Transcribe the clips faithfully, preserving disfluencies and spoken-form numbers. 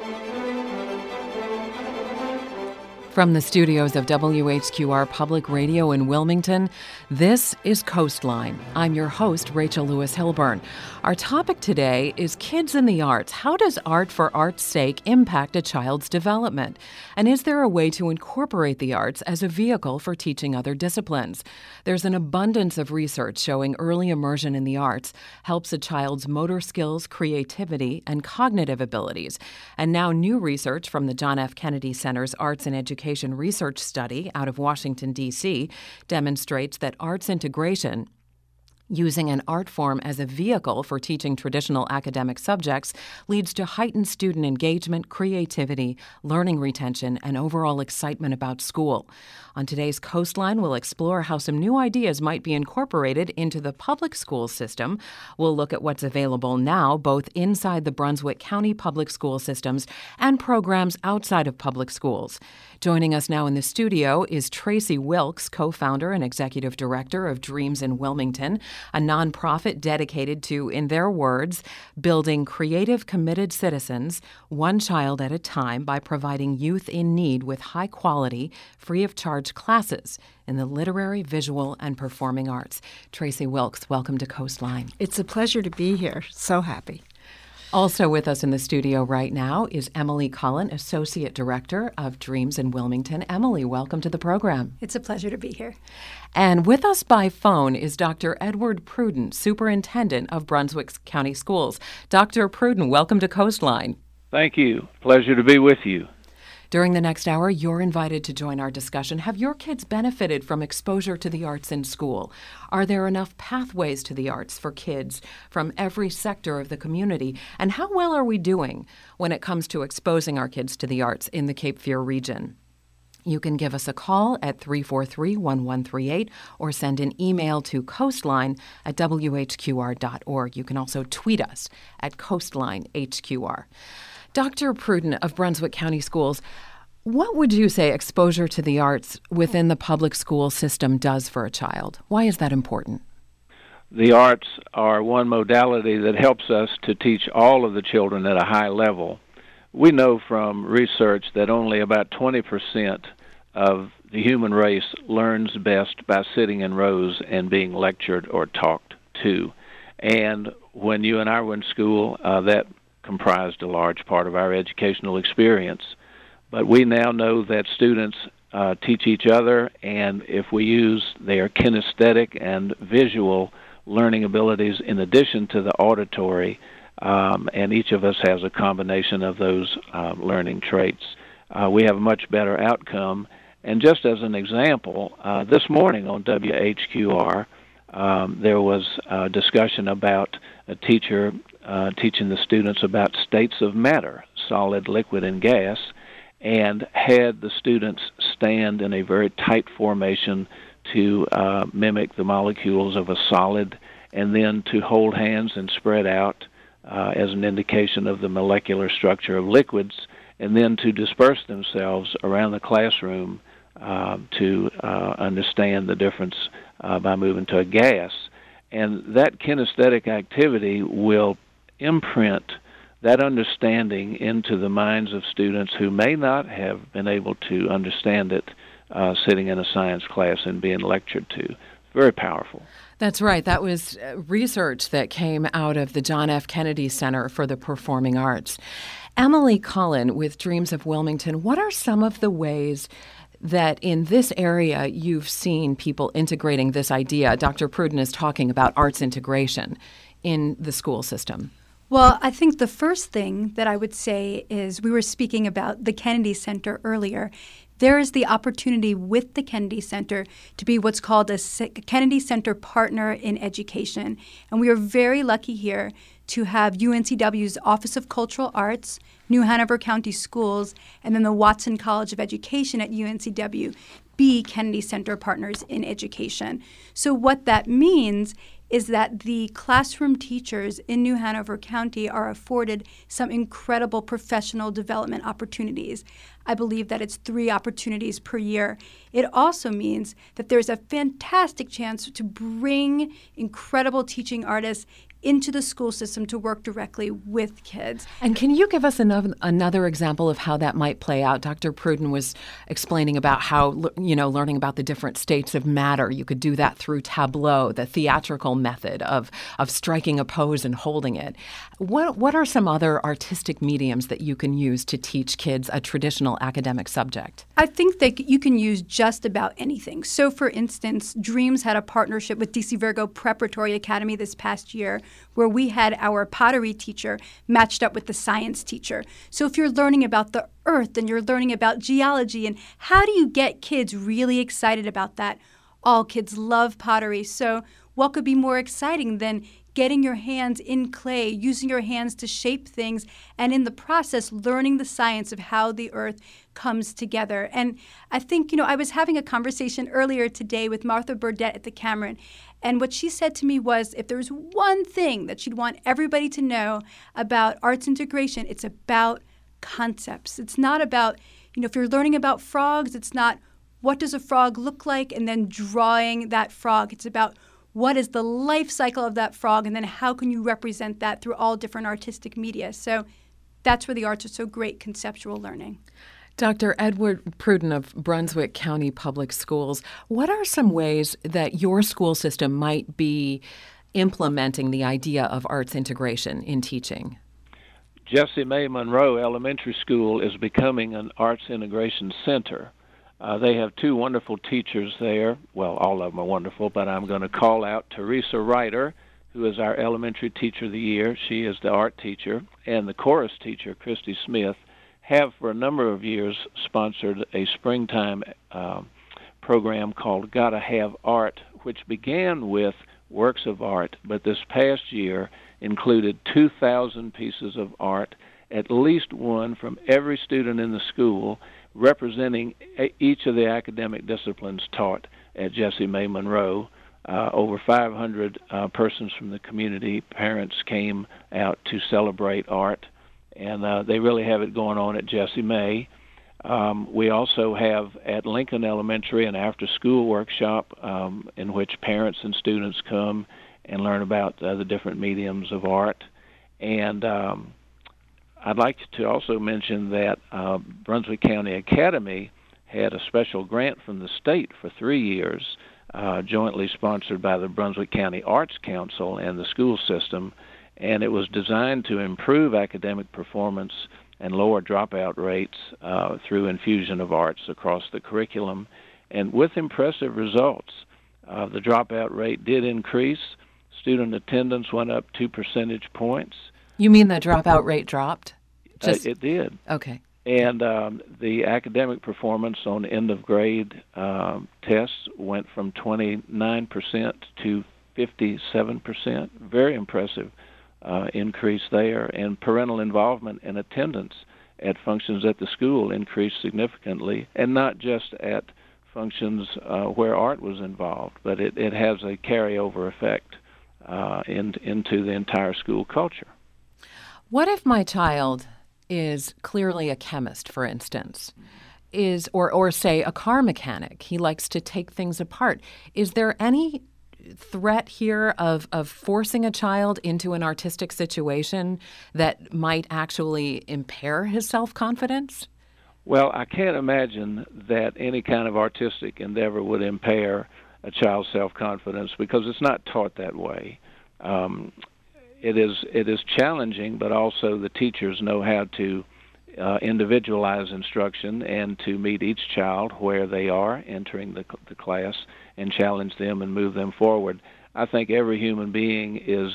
From the studios of W H Q R Public Radio in Wilmington, this is Coastline. I'm your host, Rachel Lewis Hilburn. Our topic today is Kids in the Arts. How does art for art's sake impact a child's development? And is there a way to incorporate the arts as a vehicle for teaching other disciplines? There's an abundance of research showing early immersion in the arts helps a child's motor skills, creativity, and cognitive abilities. And now new research from the John F. Kennedy Center's Arts and Education Research Study out of Washington, D C demonstrates that arts integration, using an art form as a vehicle for teaching traditional academic subjects, leads to heightened student engagement, creativity, learning retention, and overall excitement about school. On today's Coastline, we'll explore how some new ideas might be incorporated into the public school system. We'll look at what's available now, both inside the Brunswick County public school systems and programs outside of public schools. Joining us now in the studio is Tracy Wilkes, co-founder and executive director of Dreams in Wilmington, a nonprofit dedicated to, in their words, building creative, committed citizens, one child at a time, by providing youth in need with high-quality, free-of-charge classes in the literary, visual, and performing arts. Tracy Wilkes, welcome to Coastline. It's a pleasure to be here. So happy. Also with us in the studio right now is Emily Cullen, Associate Director of Dreams in Wilmington. Emily, welcome to the program. It's a pleasure to be here. And with us by phone is Doctor Edward Pruden, Superintendent of Brunswick County Schools. Doctor Pruden, welcome to Coastline. Thank you. Pleasure to be with you. During the next hour, you're invited to join our discussion. Have your kids benefited from exposure to the arts in school? Are there enough pathways to the arts for kids from every sector of the community? And how well are we doing when it comes to exposing our kids to the arts in the Cape Fear region? You can give us a call at three four three, one one three eight or send an email to coastline at w h q r dot org. You can also tweet us at coastline H Q R. Doctor Pruden of Brunswick County Schools, what would you say exposure to the arts within the public school system does for a child? Why is that important? The arts are one modality that helps us to teach all of the children at a high level. We know from research that only about twenty percent of the human race learns best by sitting in rows and being lectured or talked to. And when you and I were in school, uh, that comprised a large part of our educational experience. But we now know that students uh, teach each other, and if we use their kinesthetic and visual learning abilities in addition to the auditory, um, and each of us has a combination of those uh, learning traits, uh, we have a much better outcome. And just as an example, uh, this morning on W H Q R, um, there was a discussion about a teacher uh, teaching the students about states of matter, solid, liquid, and gas, and had the students stand in a very tight formation to uh, mimic the molecules of a solid, and then to hold hands and spread out uh, as an indication of the molecular structure of liquids, and then to disperse themselves around the classroom uh, to uh, understand the difference uh, by moving to a gas. And that kinesthetic activity will imprint that understanding into the minds of students who may not have been able to understand it uh, sitting in a science class and being lectured to. Very powerful. That's right. That was research that came out of the John F. Kennedy Center for the Performing Arts. Emily Cullen with Dreams of Wilmington, what are some of the ways that in this area you've seen people integrating this idea? Doctor Pruden is talking about arts integration in the school system. Well, I think the first thing that I would say is we were speaking about the Kennedy Center earlier. There is the opportunity with the Kennedy Center to be what's called a Kennedy Center partner in education. And we are very lucky here to have U N C W's Office of Cultural Arts, New Hanover County Schools, and then the Watson College of Education at U N C W be Kennedy Center partners in education. So what that means is that the classroom teachers in New Hanover County are afforded some incredible professional development opportunities. I believe that it's three opportunities per year. It also means that there's a fantastic chance to bring incredible teaching artists into the school system to work directly with kids. And can you give us another, another example of how that might play out? Doctor Pruden was explaining about how, you know, learning about the different states of matter, you could do that through Tableau, the theatrical method of, of striking a pose and holding it. What, what are some other artistic mediums that you can use to teach kids a traditional academic subject? I think that you can use just about anything. So, for instance, Dreams had a partnership with D C Virgo Preparatory Academy this past year, where we had our pottery teacher matched up with the science teacher. So if you're learning about the earth and you're learning about geology and how do you get kids really excited about that? All kids love pottery. So what could be more exciting than getting your hands in clay, using your hands to shape things, and in the process learning the science of how the earth comes together. And I think, you know, I was having a conversation earlier today with Martha Burdett at the Cameron, and what she said to me was if there's one thing that she'd want everybody to know about arts integration, it's about concepts. It's not about, you know, if you're learning about frogs, it's not what does a frog look like and then drawing that frog. It's about what is the life cycle of that frog, and then how can you represent that through all different artistic media. So that's where the arts are so great, conceptual learning. Doctor Edward Pruden of Brunswick County Public Schools, what are some ways that your school system might be implementing the idea of arts integration in teaching? Jessie May Monroe Elementary School is becoming an arts integration center. Uh, they have two wonderful teachers there. Well, all of them are wonderful, but I'm going to call out Teresa Ryder, who is our elementary teacher of the year. She is the art teacher, and the chorus teacher, Christy Smith, have for a number of years sponsored a springtime uh, program called Gotta Have Art, which began with works of art, but this past year included two thousand pieces of art, at least one from every student in the school, representing each of the academic disciplines taught at Jessie May Monroe. Uh, over five hundred uh, persons from the community, parents came out to celebrate art, and uh, they really have it going on at Jessie May. Um, we also have at Lincoln Elementary an after-school workshop um, in which parents and students come and learn about uh, the different mediums of art. And um, I'd like to also mention that uh, Brunswick County Academy had a special grant from the state for three years, uh, jointly sponsored by the Brunswick County Arts Council and the school system, and it was designed to improve academic performance and lower dropout rates uh, through infusion of arts across the curriculum, and with impressive results. Uh, the dropout rate did increase. Student attendance went up two percentage points. You mean the dropout rate dropped? Just... Uh, it did. Okay. And um, the academic performance on end-of-grade um, tests went from twenty-nine percent to fifty-seven percent. Very impressive uh, increase there. And parental involvement and attendance at functions at the school increased significantly, and not just at functions uh, where art was involved, but it, it has a carryover effect uh, in, into the entire school culture. What if my child is clearly a chemist, for instance, is or or say a car mechanic? He likes to take things apart. Is there any threat here of, of forcing a child into an artistic situation that might actually impair his self-confidence? Well, I can't imagine that any kind of artistic endeavor would impair a child's self-confidence because it's not taught that way. Um, It is it is challenging, but also the teachers know how to uh, individualize instruction and to meet each child where they are entering the, the class and challenge them and move them forward. I think every human being is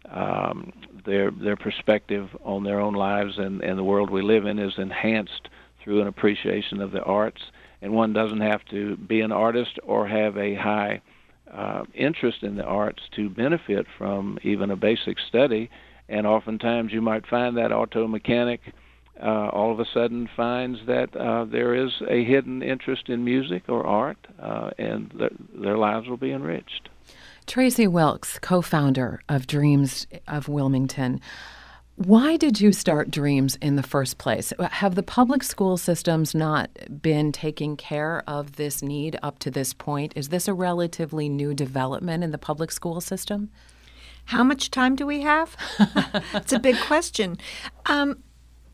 um, their their perspective on their own lives and, and the world we live in is enhanced through an appreciation of the arts, and one doesn't have to be an artist or have a high Uh, interest in the arts to benefit from even a basic study. And oftentimes you might find that auto mechanic uh, all of a sudden finds that uh, there is a hidden interest in music or art, uh, and th- their lives will be enriched. Tracy Wilkes, co-founder of Dreams of Wilmington. Why did you start Dreams in the first place? Have the public school systems not been taking care of this need up to this point? Is this a relatively new development in the public school system? How much time do we have? It's a big question. Um,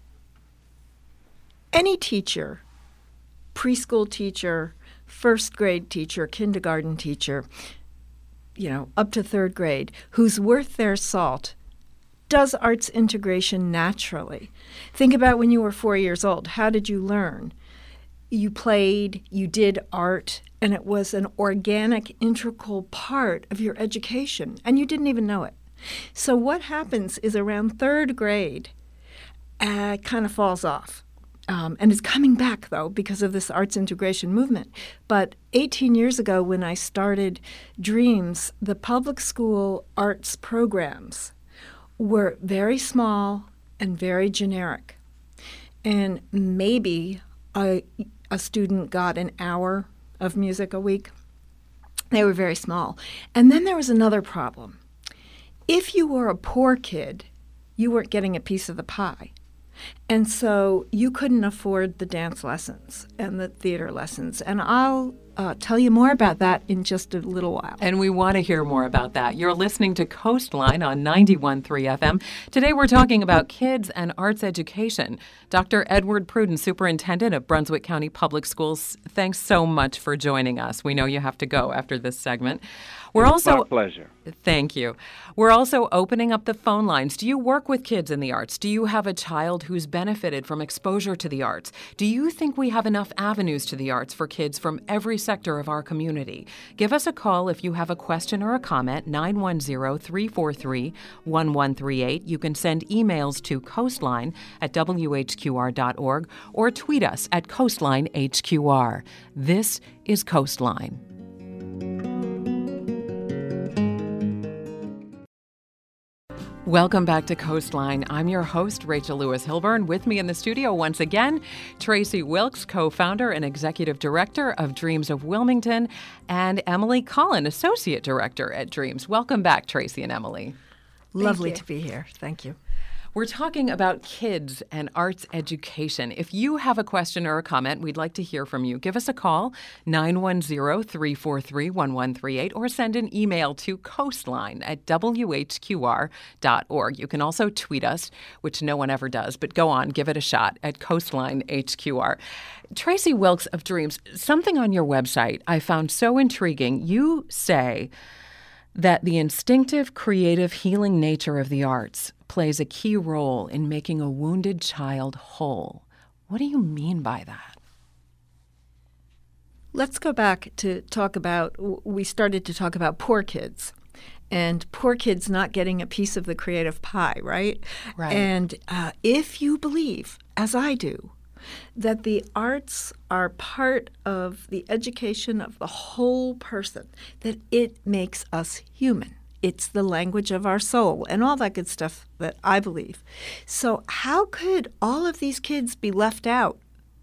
any teacher, preschool teacher, first grade teacher, kindergarten teacher, you know, up to third grade, who's worth their salt, does arts integration naturally. Think about when you were four years old. How did you learn? You played, you did art, and it was an organic, integral part of your education, and you didn't even know it. So what happens is around third grade, uh, it kind of falls off. Um, and it's coming back, though, because of this arts integration movement. But eighteen years ago, when I started Dreams, the public school arts programs were very small and very generic. And maybe a, a student got an hour of music a week. They were very small. And then there was another problem. If you were a poor kid, you weren't getting a piece of the pie. And so you couldn't afford the dance lessons and the theater lessons. And I'll uh, tell you more about that in just a little while. And we want to hear more about that. You're listening to Coastline on ninety-one point three F M. Today we're talking about kids and arts education. Doctor Edward Pruden, Superintendent of Brunswick County Public Schools, thanks so much for joining us. We know you have to go after this segment. We're it's also my pleasure. Thank you. We're also opening up the phone lines. Do you work with kids in the arts? Do you have a child who's benefited from exposure to the arts? Do you think we have enough avenues to the arts for kids from every sector of our community? Give us a call if you have a question or a comment, nine one zero, three four three, one one three eight. You can send emails to coastline at w h q r dot org or tweet us at coastline H Q R. This is Coastline. Welcome back to Coastline. I'm your host, Rachel Lewis Hilburn. With me in the studio once again, Tracy Wilkes, co-founder and executive director of Dreams of Wilmington, and Emily Collin, associate director at Dreams. Welcome back, Tracy and Emily. Lovely to be here. Thank you. We're talking about kids and arts education. If you have a question or a comment, we'd like to hear from you. Give us a call, nine one zero, three four three, one one three eight, or send an email to coastline at w h q r dot org. You can also tweet us, which no one ever does, but go on, give it a shot at coastline H Q R. Tracy Wilkes of Dreams, something on your website I found so intriguing. You say that the instinctive, creative, healing nature of the arts plays a key role in making a wounded child whole. What do you mean by that? Let's go back to talk about, we started to talk about poor kids and poor kids not getting a piece of the creative pie, right? Right. And uh, if you believe, as I do, that the arts are part of the education of the whole person, that it makes us human. It's the language of our soul and all that good stuff that I believe. So how could all of these kids be left out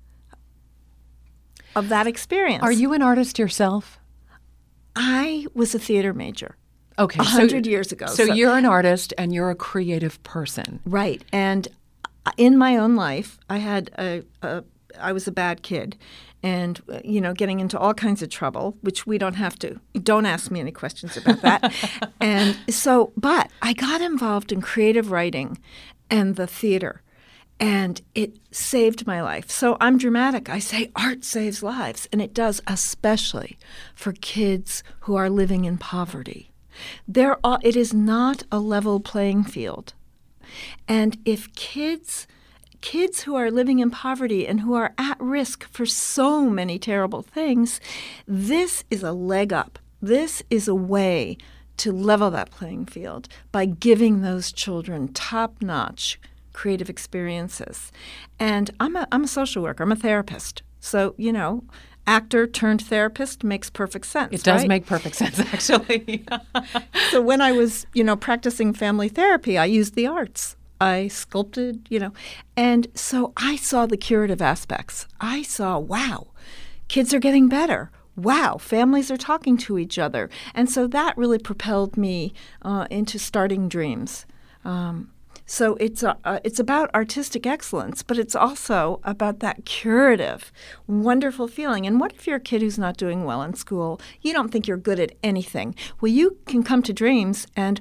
of that experience? Are you an artist yourself? I was a theater major. Okay. A hundred years ago. So, So- you're an artist and you're a creative person. Right. And in my own life, I had a, a I was a bad kid and, uh, you know, getting into all kinds of trouble, which we don't have to. Don't ask me any questions about that. And so, but I got involved in creative writing and the theater, and it saved my life. So I'm dramatic. I say art saves lives, and it does, especially for kids who are living in poverty. There are, it is not a level playing field. And if kids kids who are living in poverty and who are at risk for so many terrible things, this is a leg up. This is a way to level that playing field by giving those children top-notch creative experiences. And I'm a I'm a social worker. I'm a therapist. So, you know, actor turned therapist makes perfect sense. It does right? make perfect sense, actually. So when I was, you know, practicing family therapy, I used the arts. I sculpted, you know, and so I saw the curative aspects. I saw, wow, kids are getting better. Wow, families are talking to each other. And so that really propelled me uh, into starting Dreams. Um, so it's a, uh, it's about artistic excellence, but it's also about that curative, wonderful feeling. And what if you're a kid who's not doing well in school? You don't think you're good at anything. Well, you can come to Dreams and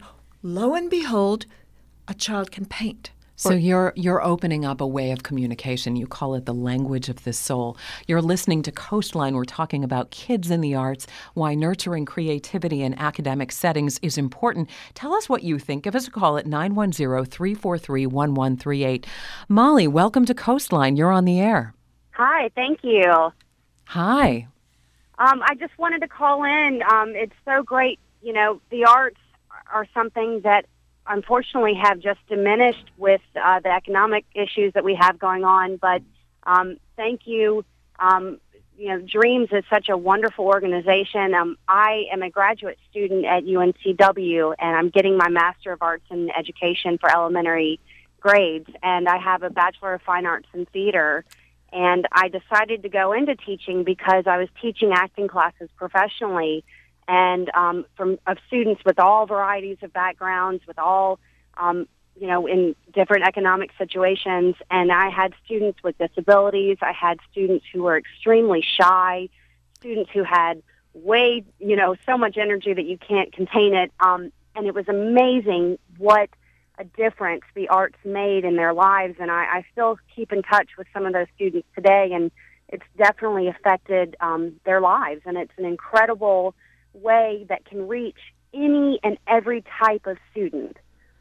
lo and behold, a child can paint. So you're you're opening up a way of communication. You call it the language of the soul. You're listening to Coastline. We're talking about kids in the arts, why nurturing creativity in academic settings is important. Tell us what you think. Give us a call at nine one zero, three four three, one one three eight. Molly, welcome to Coastline. You're on the air. Hi, thank you. Hi. Um, I just wanted to call in. Um, it's so great. You know, the arts are something that unfortunately have just diminished with uh, the economic issues that we have going on. But um, thank you. Um, you know, Dreams is such a wonderful organization. Um, I am a graduate student at U N C W, and I'm getting my Master of Arts in Education for elementary grades, and I have a Bachelor of Fine Arts in Theater. And I decided to go into teaching because I was teaching acting classes professionally, and um, from of students with all varieties of backgrounds, with all, um, you know, in different economic situations. And I had students with disabilities. I had students who were extremely shy, students who had way, you know, so much energy that you can't contain it. Um, and it was amazing what a difference the arts made in their lives. And I, I still keep in touch with some of those students today, and it's definitely affected um, their lives. And it's an incredible way that can reach any and every type of student.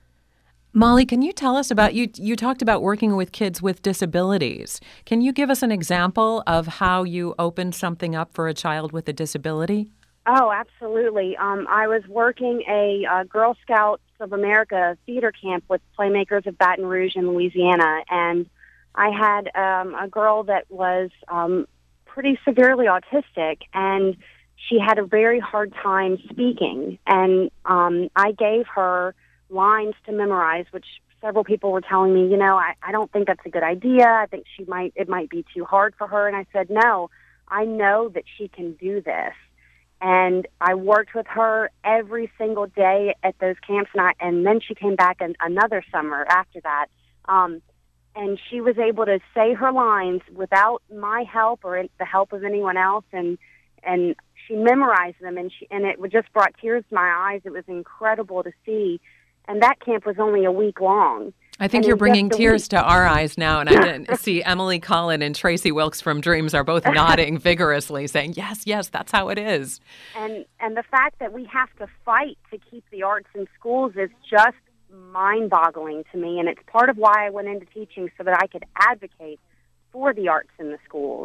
Molly, can you tell us about, you you talked about working with kids with disabilities. Can you give us an example of how you opened something up for a child with a disability? Oh, absolutely. Um, I was working a uh, Girl Scouts of America theater camp with Playmakers of Baton Rouge in Louisiana, and I had um, a girl that was um, pretty severely autistic, and she had a very hard time speaking, and um, I gave her lines to memorize, which several people were telling me, you know, I, I don't think that's a good idea. I think she might it might be too hard for her. And I said, no, I know that she can do this. And I worked with her every single day at those camps, and, I, and then she came back an, another summer after that. Um, and she was able to say her lines without my help or the help of anyone else, and and she memorized them, and she and it just brought tears to my eyes. It was incredible to see, and that camp was only a week long. I think and you're bringing tears week, to our eyes now, and I didn't see Emily Collin and Tracy Wilkes from Dreams are both nodding vigorously, saying, yes, yes, that's how it is. And and the fact that we have to fight to keep the arts in schools is just mind-boggling to me, and it's part of why I went into teaching, so that I could advocate for the arts in the schools.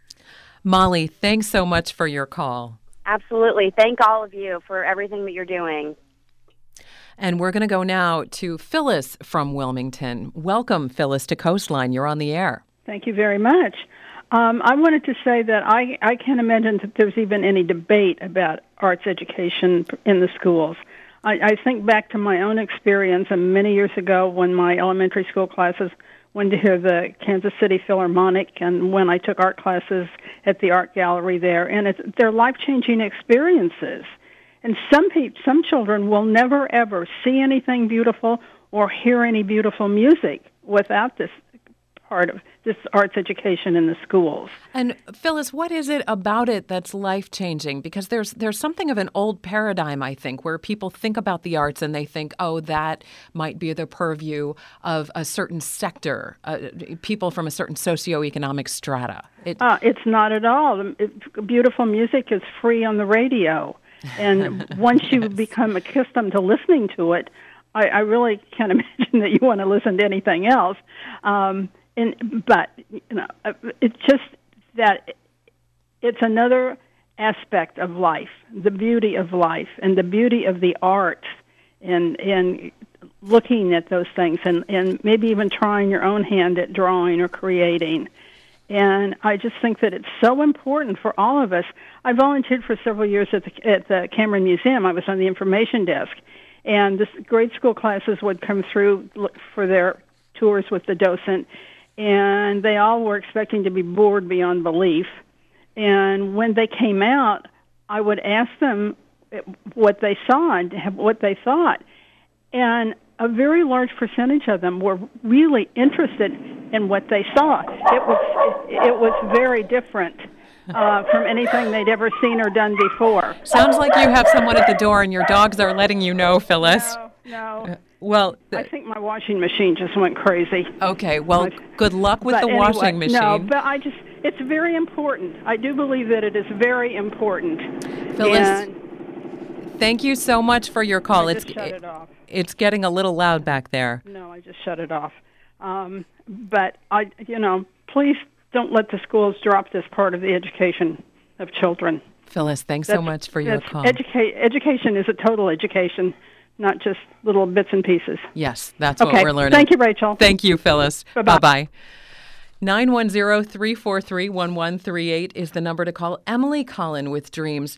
Molly, thanks so much for your call. Absolutely. Thank all of you for everything that you're doing. And we're going to go now to Phyllis from Wilmington. Welcome, Phyllis, to Coastline. You're on the air. Thank you very much. Um, I wanted to say that I, I can't imagine that there's even any debate about arts education in the schools. I, I think back to my own experience and many years ago when my elementary school classes went to hear the Kansas City Philharmonic, and when I took art classes at the art gallery there. And it's, they're life-changing experiences. And some people, some children will never, ever see anything beautiful or hear any beautiful music without this part of this arts education in the schools. And Phyllis, what is it about it that's life-changing? Because there's there's something of an old paradigm, I think, where people think about the arts and they think, oh, that might be the purview of a certain sector, uh, people from a certain socioeconomic strata. It, uh, it's not at all. It, beautiful music is free on the radio. And once you yes. become accustomed to listening to it, I, I really can't imagine that you want to listen to anything else. Um, and but you know, it's just that it's another aspect of life, the beauty of life, and the beauty of the arts, and and looking at those things, and, and maybe even trying your own hand at drawing or creating. And I just think that it's so important for all of us. I volunteered for several years at the, at the Cameron Museum. I was on the information desk. And this grade school classes would come through for their tours with the docent, and they all were expecting to be bored beyond belief. And when they came out, I would ask them what they saw and what they thought. And a very large percentage of them were really interested in what they saw. It was it, it was very different uh, from anything they'd ever seen or done before. Sounds like you have someone at the door and your dogs are letting you know, Phyllis. No, no. Well, I think my washing machine just went crazy. Okay, well, good luck with but the anyway, washing machine. No, but I just, it's very important. I do believe that it is very important. Phyllis, and thank you so much for your call. I it's just shut it off. It's getting a little loud back there. No, I just shut it off. Um, but, I, you know, please don't let the schools drop this part of the education of children. Phyllis, thanks That's, so much for your call. Educa- education is a total education, not just little bits and pieces. Yes, that's okay. what we're learning. Thank you, Rachel. Thank you, Phyllis. Bye-bye. Bye-bye. nine one zero, three four three, one one three eight is the number to call. Emily Cullen with Dreams.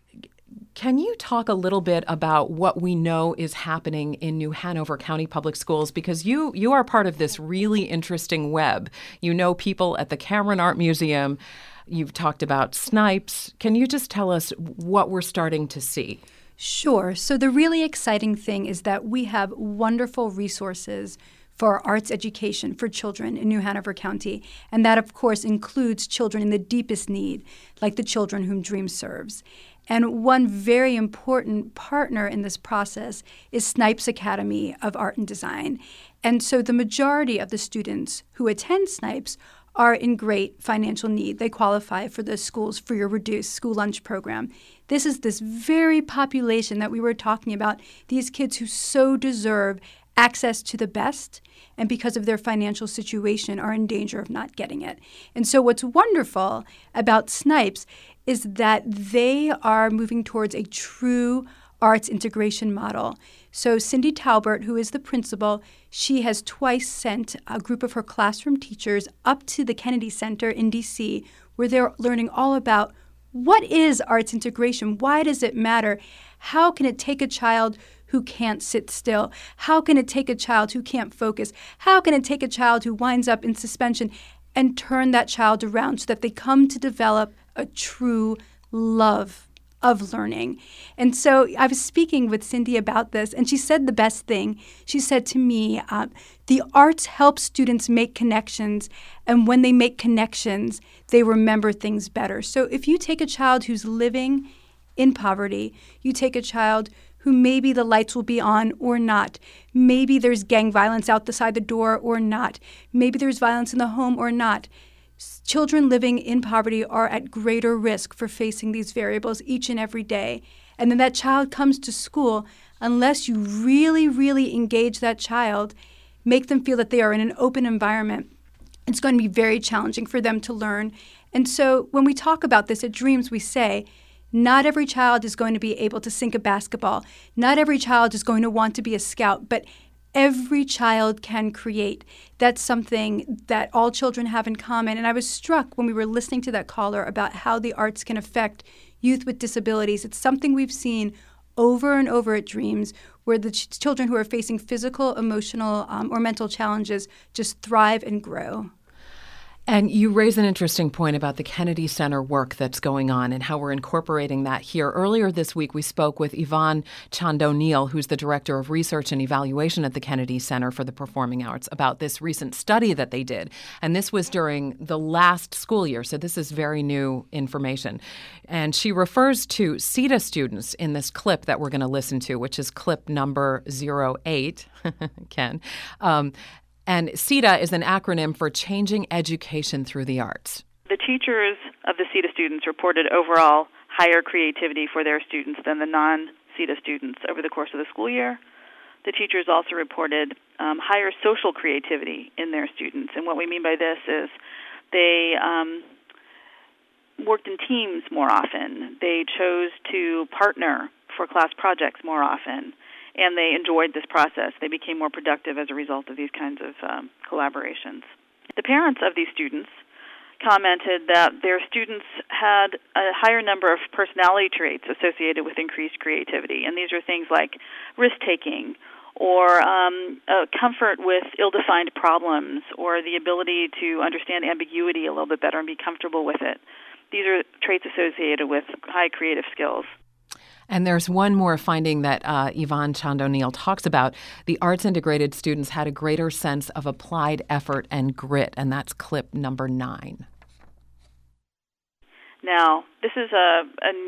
Can you talk a little bit about what we know is happening in New Hanover County Public Schools? Because you you are part of this really interesting web. You know people at the Cameron Art Museum. You've talked about Snipes. Can you just tell us what we're starting to see? Sure. So the really exciting thing is that we have wonderful resources for arts education for children in New Hanover County. And that, of course, includes children in the deepest need, like the children whom Dreams serves. And one very important partner in this process is Snipes Academy of Art and Design. And so the majority of the students who attend Snipes are in great financial need. They qualify for the school's free or reduced school lunch program. This is this very population that we were talking about, these kids who so deserve access to the best, and because of their financial situation are in danger of not getting it. And so what's wonderful about Snipes is that they are moving towards a true arts integration model. So Cindy Talbert, who is the principal, she has twice sent a group of her classroom teachers up to the Kennedy Center in D C, where they're learning all about what is arts integration, why does it matter, how can it take a child who can't sit still, how can it take a child who can't focus, how can it take a child who winds up in suspension and turn that child around so that they come to develop a true love of learning. And so I was speaking with Cindy about this, and she said the best thing. She said to me, uh, the arts help students make connections, and when they make connections, they remember things better. So if you take a child who's living in poverty, you take a child who maybe the lights will be on or not, maybe there's gang violence outside the door or not, maybe there's violence in the home or not, children living in poverty are at greater risk for facing these variables each and every day. And then that child comes to school, unless you really, really engage that child, make them feel that they are in an open environment, it's going to be very challenging for them to learn. And so when we talk about this at Dreams, we say, not every child is going to be able to sink a basketball. Not every child is going to want to be a scout, but every child can create. That's something that all children have in common. And I was struck when we were listening to that caller about how the arts can affect youth with disabilities. It's something we've seen over and over at Dreams, where the ch- children who are facing physical, emotional, um, or mental challenges just thrive and grow. And you raise an interesting point about the Kennedy Center work that's going on and how we're incorporating that here. Earlier this week, we spoke with Yvonne Chand-O'Neill, who's the Director of Research and Evaluation at the Kennedy Center for the Performing Arts, about this recent study that they did. And this was during the last school year, so this is very new information. And she refers to CETA students in this clip that we're going to listen to, which is clip number zero eight, Ken. Um, And CETA is an acronym for Changing Education Through the Arts. The teachers of the CETA students reported overall higher creativity for their students than the non-CETA students over the course of the school year. The teachers also reported um, higher social creativity in their students. And what we mean by this is they um, worked in teams more often. They chose to partner for class projects more often. And they enjoyed this process. They became more productive as a result of these kinds of um, collaborations. The parents of these students commented that their students had a higher number of personality traits associated with increased creativity. And these are things like risk-taking or um, uh, comfort with ill-defined problems or the ability to understand ambiguity a little bit better and be comfortable with it. These are traits associated with high creative skills. And there's one more finding that uh, Yvonne Chand-O'Neill talks about. The arts-integrated students had a greater sense of applied effort and grit, and that's clip number nine. Now, this is a, a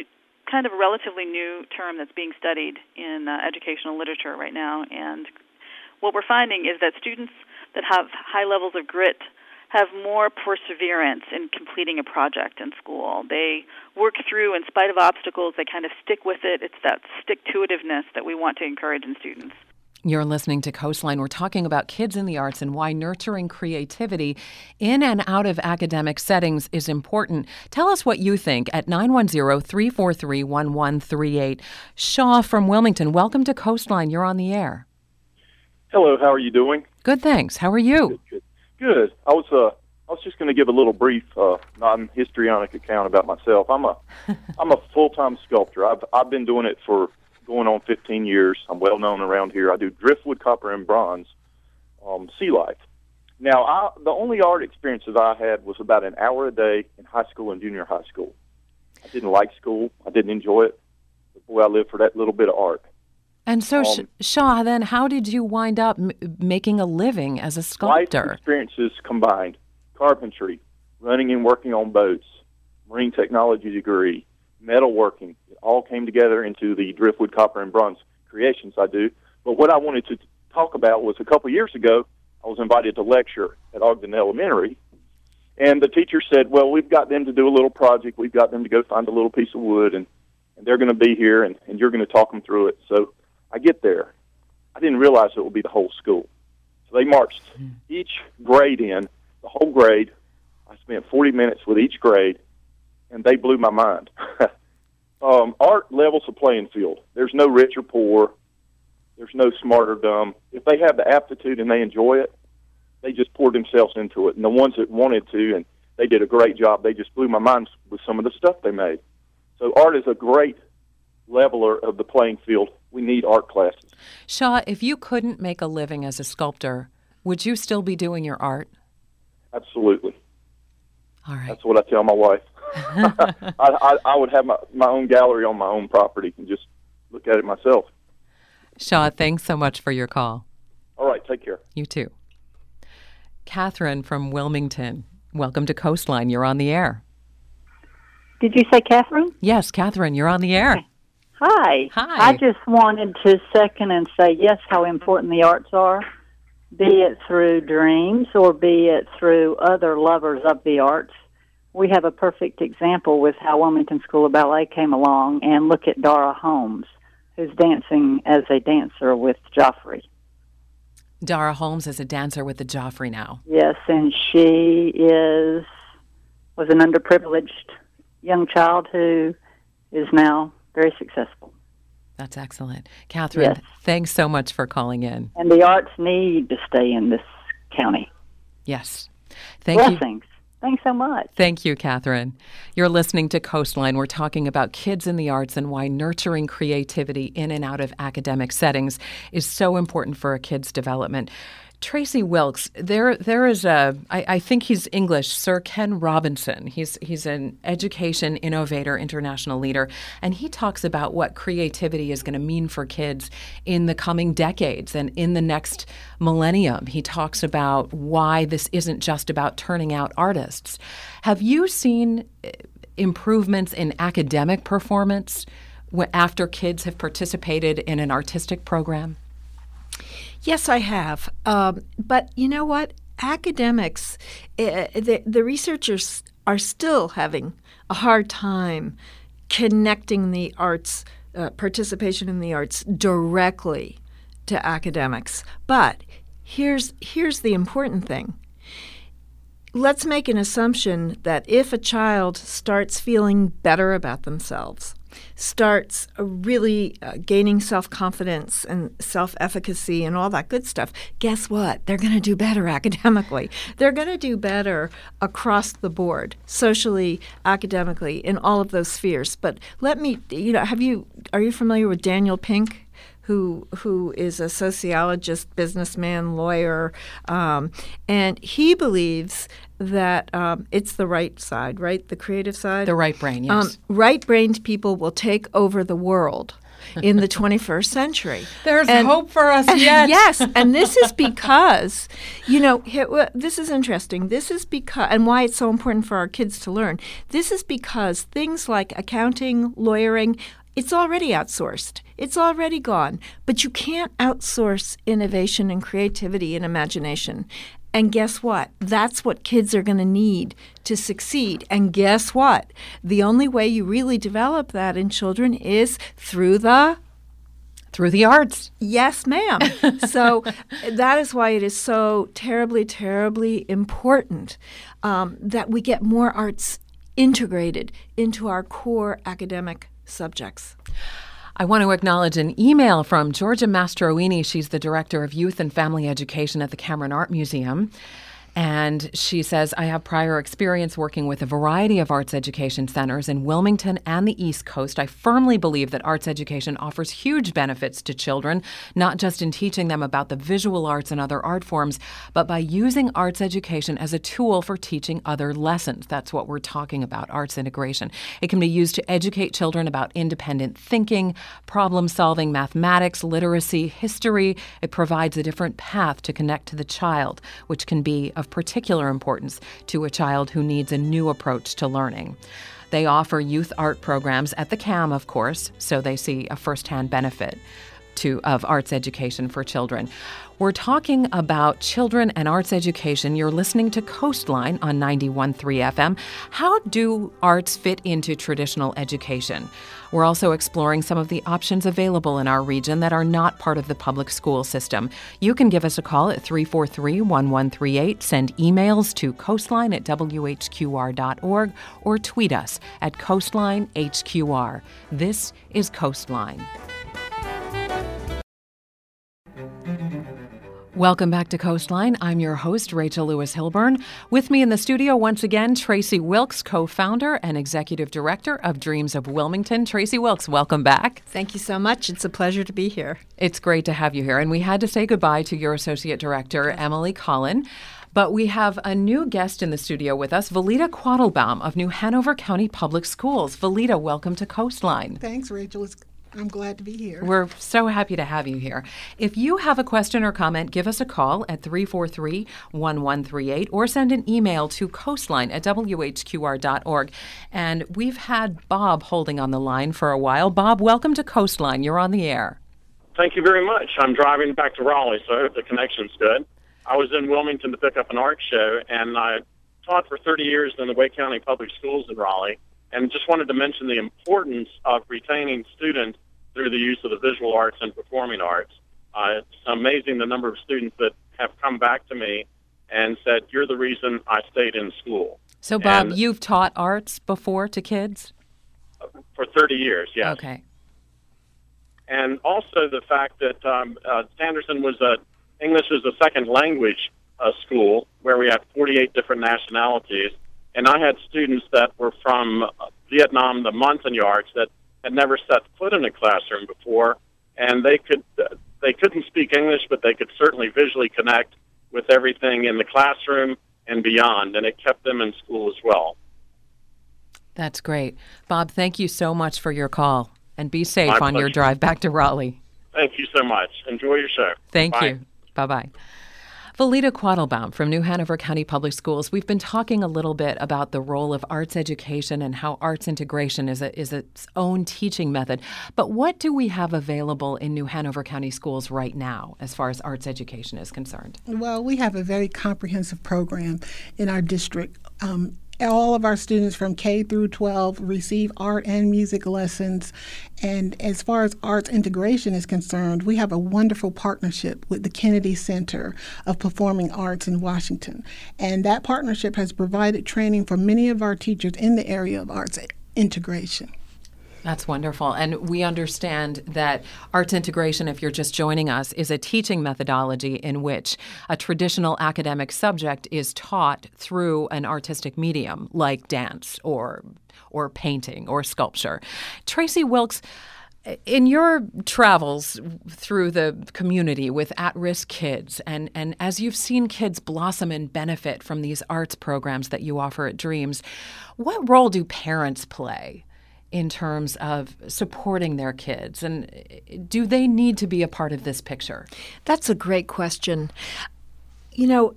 kind of a relatively new term that's being studied in uh, educational literature right now. And what we're finding is that students that have high levels of grit have more perseverance in completing a project in school. They work through, in spite of obstacles, they kind of stick with it. It's that stick-to-itiveness that we want to encourage in students. You're listening to Coastline. We're talking about kids in the arts and why nurturing creativity in and out of academic settings is important. Tell us what you think at nine one zero, three four three, one one three eight. Shaw from Wilmington, welcome to Coastline. You're on the air. Hello, how are you doing? Good, thanks. How are you? Good, good. Good. I was uh, I was just going to give a little brief uh, non-histrionic account about myself. I'm a I'm a full-time sculptor. I've I've been doing it for going on fifteen years. I'm well known around here. I do driftwood, copper, and bronze um, sea life. Now, I, the only art experiences I had was about an hour a day in high school and junior high school. I didn't like school. I didn't enjoy it. But boy, I lived for that little bit of art. And so, Um, Shaw, then how did you wind up m- making a living as a sculptor? Life experiences combined: carpentry, running and working on boats, marine technology degree, metalworking. It all came together into the driftwood, copper, and bronze creations I do. But what I wanted to talk about was a couple years ago, I was invited to lecture at Ogden Elementary, and the teacher said, well, we've got them to do a little project. We've got them to go find a little piece of wood, and, and they're going to be here, and, and you're going to talk them through it. So I get there. I didn't realize it would be the whole school. So they marched each grade in, the whole grade. I spent forty minutes with each grade, and they blew my mind. um, art levels the playing field. There's no rich or poor. There's no smart or dumb. If they have the aptitude and they enjoy it, they just pour themselves into it. And the ones that wanted to, and they did a great job, they just blew my mind with some of the stuff they made. So art is a great leveler of the playing field. We need art classes. Shaw, if you couldn't make a living as a sculptor, would you still be doing your art? Absolutely. All right. That's what I tell my wife. I, I, I would have my, my own gallery on my own property and just look at it myself. Shaw, thanks so much for your call. All right, take care. You too. Catherine from Wilmington, welcome to Coastline. You're on the air. Did you say Catherine? Yes, Catherine, you're on the air. Hi. Hi. I just wanted to second and say, yes, how important the arts are, be it through dreams or be it through other lovers of the arts. We have a perfect example with how Wilmington School of Ballet came along, and look at Dara Holmes, who's dancing as a dancer with Joffrey. Dara Holmes is a dancer with the Joffrey now. Yes, and she is was an underprivileged young child who is now very successful. That's excellent. Catherine, Yes. thanks so much for calling in. And the arts need to stay in this county. Yes. Thank you. Blessings. Thanks so much. Thank you, Catherine. You're listening to Coastline. We're talking about kids in the arts and why nurturing creativity in and out of academic settings is so important for a kid's development. Tracy Wilkes, there there is a, I, I think he's English, Sir Ken Robinson. He's he's an education innovator, international leader, and he talks about what creativity is going to mean for kids in the coming decades and in the next millennium. He talks about why this isn't just about turning out artists. Have you seen improvements in academic performance after kids have participated in an artistic program? Yes, I have. Um, but you know what? Academics, uh, the, the researchers are still having a hard time connecting the arts, uh, participation in the arts directly to academics. But here's here's the important thing. Let's make an assumption that if a child starts feeling better about themselves, starts really uh, gaining self-confidence and self-efficacy and all that good stuff, guess what? They're going to do better academically. They're going to do better across the board, socially, academically, in all of those spheres. But let me, you know, have you, are you familiar with Daniel Pink? Who who is a sociologist, businessman, lawyer, um, and he believes that um, it's the right side, right? The creative side? The right brain, yes. Um, right-brained people will take over the world. in the twenty-first century. There's And- hope for us yet. Yes, and this is because, you know, here, well, this is interesting. This is because, and why it's so important for our kids to learn. This is because things like accounting, lawyering, it's already outsourced. It's already gone. But you can't outsource innovation and creativity and imagination. And guess what? That's what kids are going to need to succeed. And guess what? The only way you really develop that in children is through the Through the arts. Yes, ma'am. So that is why it is so terribly, terribly important um, that we get more arts integrated into our core academic subjects. I want to acknowledge an email from Georgia Mastroini. She's the Director of Youth and Family Education at the Cameron Art Museum. And she says, I have prior experience working with a variety of arts education centers in Wilmington and the East Coast. I firmly believe that arts education offers huge benefits to children, not just in teaching them about the visual arts and other art forms, but by using arts education as a tool for teaching other lessons. That's what we're talking about, arts integration. It can be used to educate children about independent thinking, problem solving, mathematics, literacy, history. It provides a different path to connect to the child, which can be of particular importance to a child who needs a new approach to learning. They offer youth art programs at the C A M, of course, so they see a firsthand benefit to of arts education for children. We're talking about children and arts education. You're listening to Coastline on ninety-one point three F M. How do arts fit into traditional education? We're also exploring some of the options available in our region that are not part of the public school system. You can give us a call at three four three, one one three eight, send emails to coastline at w h q r dot org, or tweet us at coastline H Q R. This is Coastline. Welcome back to Coastline. I'm your host, Rachel Lewis Hilburn. With me in the studio once again, Tracy Wilkes, co-founder and executive director of Dreams of Wilmington. Tracy Wilkes, welcome back. Thank you so much. It's a pleasure to be here. It's great to have you here. And we had to say goodbye to your associate director, Emily Collin. But we have a new guest in the studio with us, Valita Quattlebaum of New Hanover County Public Schools. Valita, welcome to Coastline. Thanks, Rachel. It's I'm glad to be here. We're so happy to have you here. If you have a question or comment, give us a call at three four three, one one three eight or send an email to coastline at w h q r dot org. And we've had Bob holding on the line for a while. Bob, welcome to Coastline. You're on the air. Thank you very much. I'm driving back to Raleigh, so I hope the connection's good. I was in Wilmington to pick up an art show, and I taught for thirty years in the Wake County Public Schools in Raleigh, and just wanted to mention the importance of retaining students through the use of the visual arts and performing arts. Uh, it's amazing the number of students that have come back to me and said, you're the reason I stayed in school. So, Bob, and you've taught arts before to kids? For thirty years, yes. Okay. And also the fact that um, uh, Sanderson was a English as a second language uh, school where we had forty-eight different nationalities. And I had students that were from uh, Vietnam, the Montagnards, that had never set foot in a classroom before, and they could uh, they couldn't speak English, but they could certainly visually connect with everything in the classroom and beyond, and it kept them in school as well. That's great. Bob, thank you so much for your call, and be safe My on your pleasure. drive back to Raleigh. Thank you so much. Enjoy your show. Thank Bye. you. Bye-bye. Valita Quattlebaum from New Hanover County Public Schools. We've been talking a little bit about the role of arts education and how arts integration is, a, is its own teaching method. But what do we have available in New Hanover County schools right now as far as arts education is concerned? Well, we have a very comprehensive program in our district. Um, all of our students from K through twelve receive art and music lessons. And as far as arts integration is concerned, we have a wonderful partnership with the Kennedy Center of Performing Arts in Washington. And that partnership has provided training for many of our teachers in the area of arts integration. That's wonderful. And we understand that arts integration, if you're just joining us, is a teaching methodology in which a traditional academic subject is taught through an artistic medium like dance or or painting or sculpture. Tracy Wilkes, in your travels through the community with at-risk kids, and, and as you've seen kids blossom and benefit from these arts programs that you offer at Dreams, what role do parents play in terms of supporting their kids? And do they need to be a part of this picture? That's a great question. You know,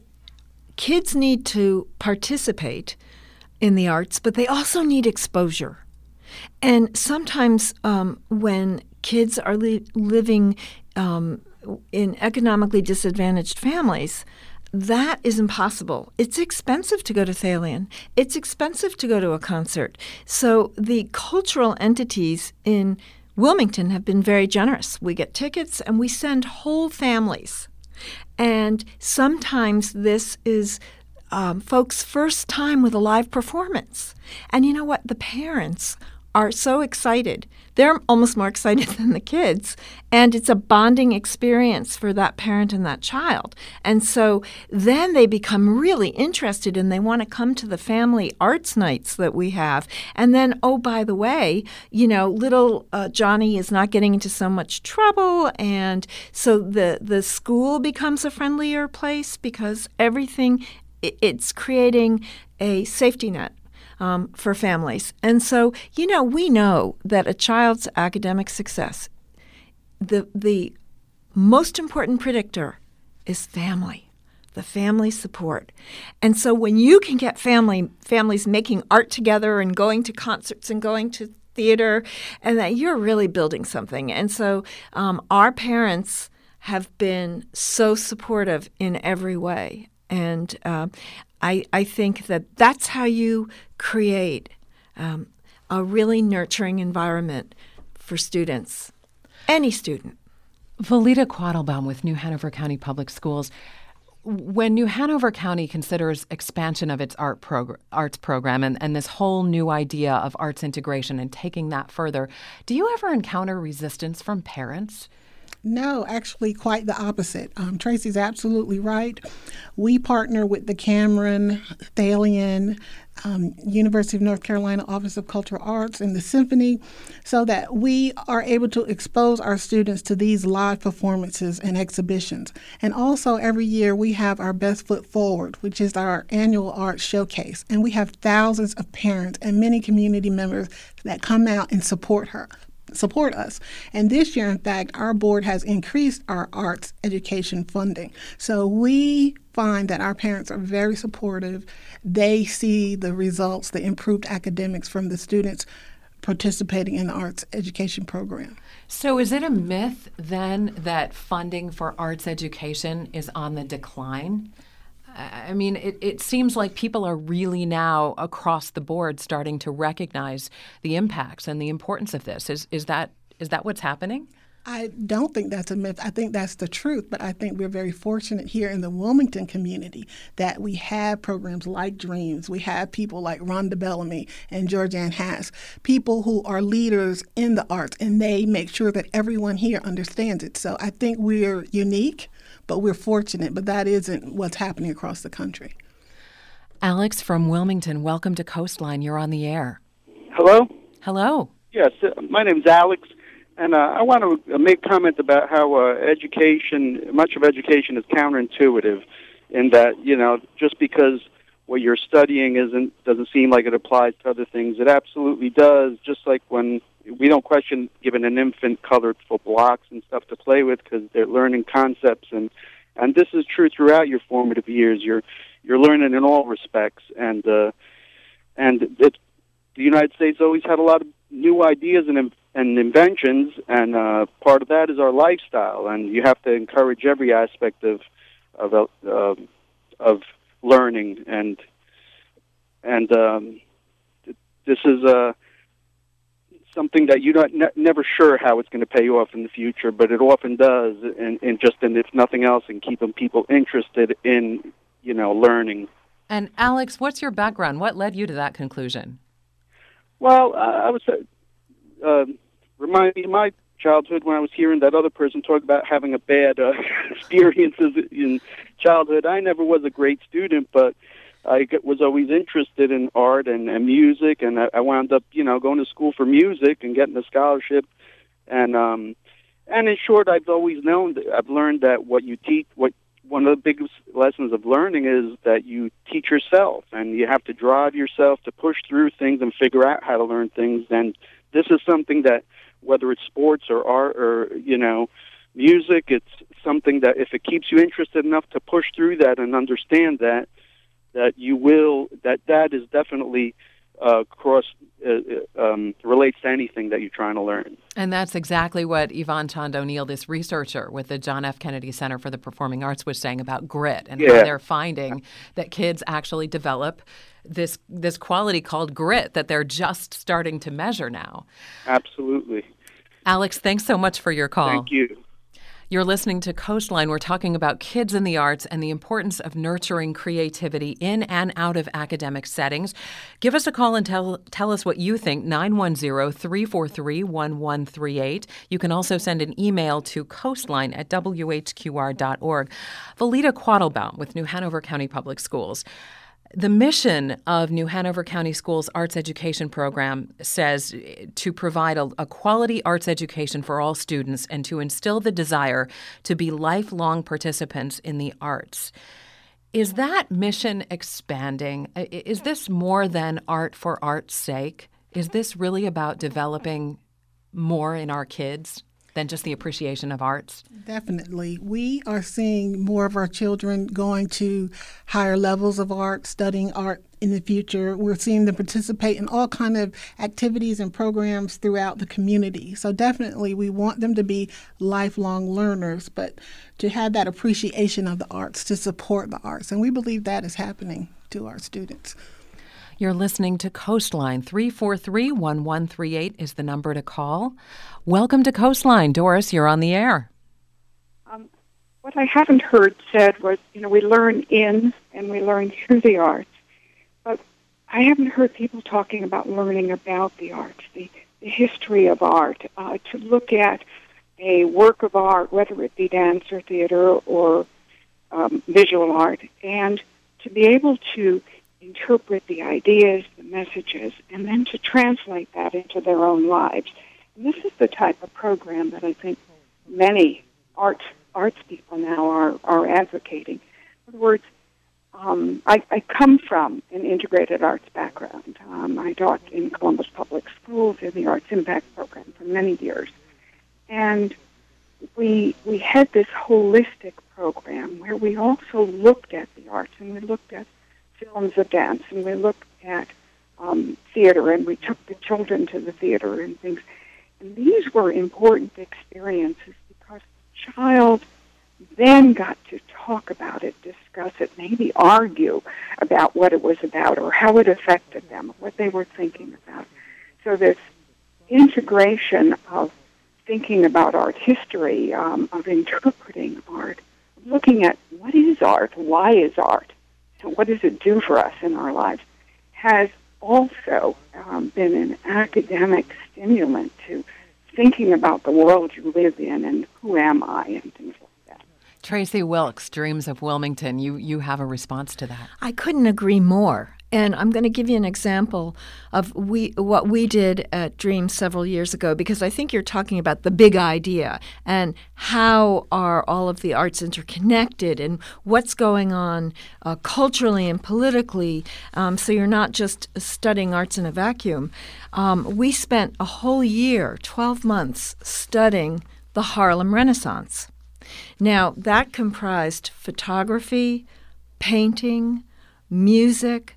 kids need to participate in the arts, but they also need exposure. And sometimes um, when kids are li- living um, in economically disadvantaged families, that is impossible. It's expensive to go to Thalian. It's expensive to go to a concert. So the cultural entities in Wilmington have been very generous. We get tickets and we send whole families. And sometimes this is um, folks' first time with a live performance. And you know what? The parents are so excited. They're almost more excited than the kids. And it's a bonding experience for that parent and that child. And so then they become really interested and they want to come to the family arts nights that we have. And then, oh, by the way, you know, little uh, Johnny is not getting into so much trouble. And so the, the school becomes a friendlier place because everything, it's creating a safety net Um, for families. And so, you know, we know that a child's academic success, the the most important predictor is family, the family support. And so when you can get family families making art together and going to concerts and going to theater, and that you're really building something. And so um, our parents have been so supportive in every way. And uh, I, I think that that's how you create um, a really nurturing environment for students, any student. Valita Quattlebaum with New Hanover County Public Schools. When New Hanover County considers expansion of its art progr- arts program and, and this whole new idea of arts integration and taking that further, do you ever encounter resistance from parents? No, actually quite the opposite. Um, Tracy's absolutely right. We partner with the Cameron, Thalian, um, University of North Carolina Office of Cultural Arts, and the Symphony so that we are able to expose our students to these live performances and exhibitions. And also every year we have our Best Foot Forward, which is our annual art showcase. And we have thousands of parents and many community members that come out and support her. support us. And this year, in fact, our board has increased our arts education funding. So we find that our parents are very supportive. They see the results, the improved academics from the students participating in the arts education program. So is it a myth then that funding for arts education is on the decline? I mean, it, it seems like people are really now across the board starting to recognize the impacts and the importance of this. Is is that is that what's happening? I don't think that's a myth. I think that's the truth. But I think we're very fortunate here in the Wilmington community that we have programs like Dreams. We have people like Rhonda Bellamy and Georgianne Haas, people who are leaders in the arts, and they make sure that everyone here understands it. So I think we're unique, but we're fortunate. But that isn't what's happening across the country. Alex from Wilmington, welcome to Coastline. You're on the air. Hello? Hello. Yes, uh, my name's Alex. And uh, I want to make comment about how uh, education, much of education is counterintuitive in that, you know, just because what you're studying isn't doesn't seem like it applies to other things, it absolutely does, just like when we don't question giving an infant colorful blocks and stuff to play with because they're learning concepts. And, and this is true throughout your formative years. You're you're learning in all respects. And, uh, and it, the United States always had a lot of new ideas and and inventions, and uh, part of that is our lifestyle, and you have to encourage every aspect of of uh, of learning, and and um, this is uh, something that you're not ne- never sure how it's going to pay off in the future, but it often does, and, and just in, if nothing else, in keeping people interested in you know learning. And Alex, what's your background? What led you to that conclusion? Well, uh, I was. Uh, Uh, remind me of my childhood when I was hearing that other person talk about having a bad uh, experiences in childhood. I never was a great student, but I was always interested in art and, and music, and I, I wound up, you know, going to school for music and getting a scholarship. And um, and in short, I've always known, that I've learned that what you teach, what one of the biggest lessons of learning is that you teach yourself, and you have to drive yourself to push through things and figure out how to learn things, and this is something that, whether it's sports or art or, you know, music, it's something that if it keeps you interested enough to push through that and understand that, that you will, that that is definitely uh, cross, uh, um, relates to anything that you're trying to learn. And that's exactly what Yvonne Chand O'Neill, this researcher with the John F. Kennedy Center for the Performing Arts, was saying about grit and yeah. how they're finding that kids actually develop this this quality called grit that they're just starting to measure now. Absolutely. Alex, thanks so much for your call. Thank you. You're listening to Coastline. We're talking about kids in the arts and the importance of nurturing creativity in and out of academic settings. Give us a call and tell tell us what you think, nine one zero, three four three, one one three eight. You can also send an email to coastline at w h q r dot org. Valita Quattlebaum with New Hanover County Public Schools. The mission of New Hanover County Schools Arts Education Program says to provide a, a quality arts education for all students and to instill the desire to be lifelong participants in the arts. Is that mission expanding? Is this more than art for art's sake? Is this really about developing more in our kids than just the appreciation of arts? Definitely. We are seeing more of our children going to higher levels of art, studying art in the future. We're seeing them participate in all kind of activities and programs throughout the community. So definitely we want them to be lifelong learners, but to have that appreciation of the arts, to support the arts. And we believe that is happening to our students. You're listening to Coastline. three four three, one one three eight is the number to call. Welcome to Coastline. Doris, you're on the air. Um, what I haven't heard said was, you know, we learn in and we learn through the arts. But I haven't heard people talking about learning about the arts, the, the history of art, uh, to look at a work of art, whether it be dance or theater or um, visual art, and to be able to interpret the ideas, the messages, and then to translate that into their own lives. And this is the type of program that I think many arts arts people now are, are advocating. In other words, um, I, I come from an integrated arts background. Um, I taught in Columbus Public Schools in the Arts Impact Program for many years. And we we had this holistic program where we also looked at the arts, and we looked at films of dance, and we looked at um, theater, and we took the children to the theater and things. And these were important experiences because the child then got to talk about it, discuss it, maybe argue about what it was about or how it affected them, what they were thinking about. So this integration of thinking about art history, um, of interpreting art, looking at what is art, why is art, and what does it do for us in our lives, has also um, been an academic stimulant to thinking about the world you live in and who am I and things like that. Tracy Wilkes, Dreams of Wilmington, you, you have a response to that. I couldn't agree more. And I'm going to give you an example of we what we did at Dreams several years ago, because I think you're talking about the big idea and how are all of the arts interconnected and what's going on uh, culturally and politically. Um, so you're not just studying arts in a vacuum. Um, we spent a whole year, twelve months, studying the Harlem Renaissance. Now, that comprised photography, painting, music,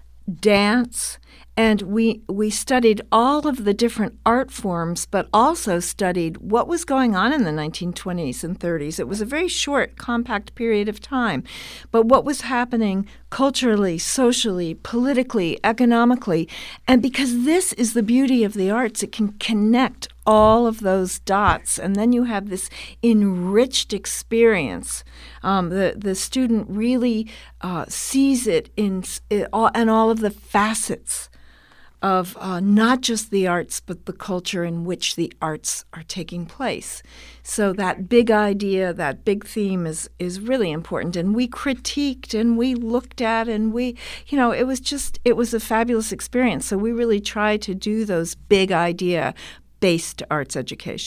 dance, and we we studied all of the different art forms, but also studied what was going on in the nineteen twenties and thirties. It was a very short, compact period of time, but what was happening culturally, socially, politically, economically, and because this is the beauty of the arts, it can connect all of those dots, and then you have this enriched experience. Um, the the student really uh, sees it in it all, and all of the facets of uh, not just the arts, but the culture in which the arts are taking place. So that big idea, that big theme is is really important. And we critiqued and we looked at and we, you know, it was just, it was a fabulous experience. So we really tried to do those big idea based arts education.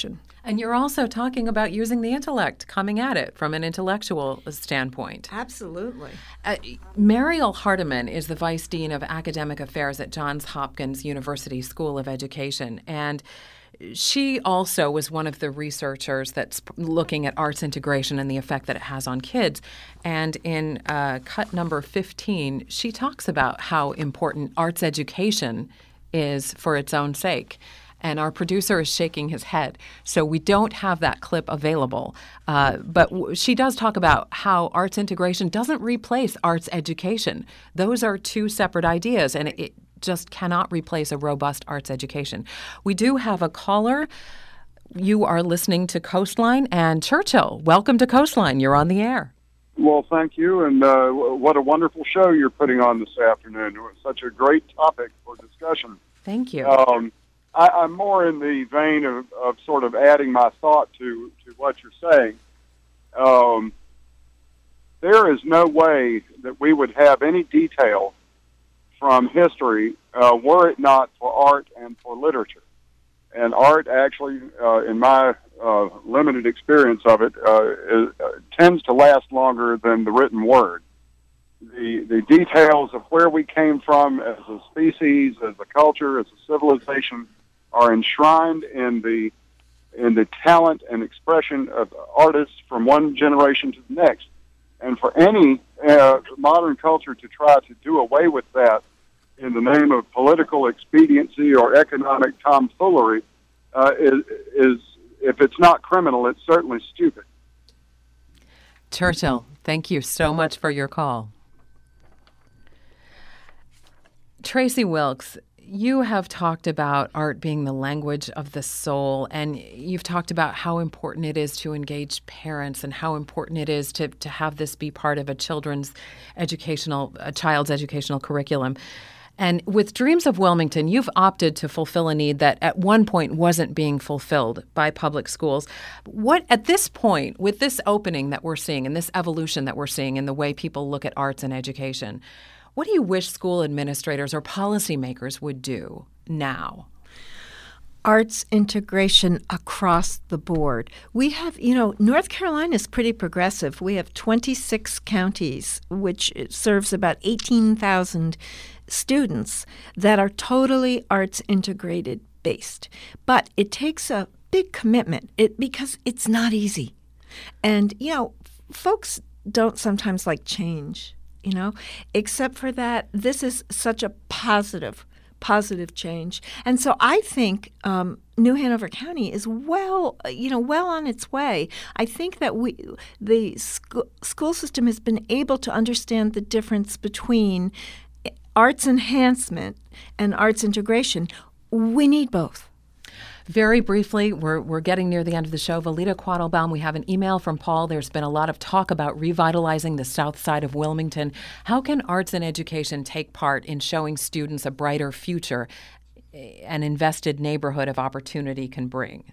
And you're also talking about using the intellect, coming at it from an intellectual standpoint. Absolutely. Uh, Mariel Hardiman is the Vice Dean of Academic Affairs at Johns Hopkins University School of Education. And she also was one of the researchers that's looking at arts integration and the effect that it has on kids. And in uh, cut number fifteen, she talks about how important arts education is for its own sake. And our producer is shaking his head, so we don't have that clip available. Uh, but w- she does talk about how arts integration doesn't replace arts education. Those are two separate ideas, and it, it just cannot replace a robust arts education. We do have a caller. You are listening to Coastline, and Churchill, welcome to Coastline. You're on the air. Well, thank you, and uh, what a wonderful show you're putting on this afternoon. It was such a great topic for discussion. Thank you. Um, I, I'm more in the vein of, of sort of adding my thought to, to what you're saying. Um, there is no way that we would have any detail from history uh, were it not for art and for literature. And art actually, uh, in my uh, limited experience of it, uh, is, uh, tends to last longer than the written word. The, the details of where we came from as a species, as a culture, as a civilization, are enshrined in the in the talent and expression of artists from one generation to the next. And for any uh, modern culture to try to do away with that in the name of political expediency or economic tomfoolery uh, is, is, if it's not criminal, it's certainly stupid. Churchill, thank you so much for your call. Tracy Wilkes, you have talked about art being the language of the soul, and you've talked about how important it is to engage parents and how important it is to, to have this be part of a children's educational, a child's educational curriculum. And with Dreams of Wilmington, you've opted to fulfill a need that at one point wasn't being fulfilled by public schools. What, at this point, with this opening that we're seeing and this evolution that we're seeing in the way people look at arts and education, what do you wish school administrators or policymakers would do now? Arts integration across the board. We have, you know, North Carolina is pretty progressive. We have twenty-six counties, which serves about eighteen thousand students that are totally arts integrated based. But it takes a big commitment it, because it's not easy. And, you know, folks don't sometimes like change. You know, except for that, this is such a positive, positive change. And so I think um, New Hanover County is well, you know, well on its way. I think that we, the sc- school system has been able to understand the difference between arts enhancement and arts integration. We need both. Very briefly, we're we're getting near the end of the show. Valita Quattlebaum, we have an email from Paul. There's been a lot of talk about revitalizing the south side of Wilmington. How can arts and education take part in showing students a brighter future an invested neighborhood of opportunity can bring?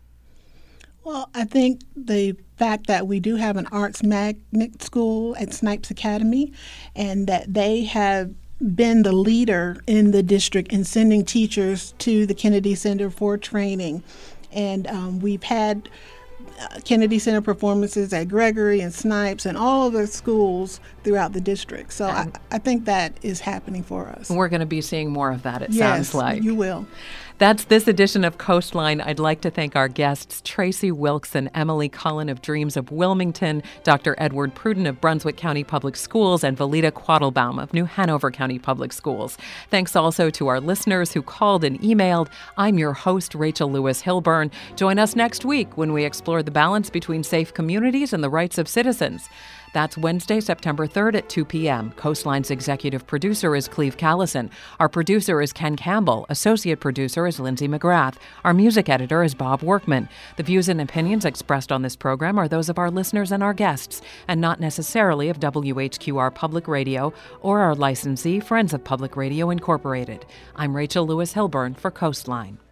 Well, I think the fact that we do have an arts magnet school at Snipes Academy and that they have been the leader in the district in sending teachers to the Kennedy Center for training. And um, we've had uh, Kennedy Center performances at Gregory and Snipes and all of the schools throughout the district. So I, I think that is happening for us. We're going to be seeing more of that, it yes, sounds like. You will. That's this edition of Coastline. I'd like to thank our guests, Tracy Wilkes and Emily Cullen of Dreams of Wilmington, Doctor Edward Pruden of Brunswick County Public Schools, and Valita Quattlebaum of New Hanover County Public Schools. Thanks also to our listeners who called and emailed. I'm your host, Rachel Lewis Hilburn. Join us next week when we explore the balance between safe communities and the rights of citizens. That's Wednesday, September third at two p.m. Coastline's executive producer is Cleve Callison. Our producer is Ken Campbell. Associate producer is Lindsay McGrath. Our music editor is Bob Workman. The views and opinions expressed on this program are those of our listeners and our guests, and not necessarily of W H Q R Public Radio or our licensee, Friends of Public Radio Incorporated. I'm Rachel Lewis Hilburn for Coastline.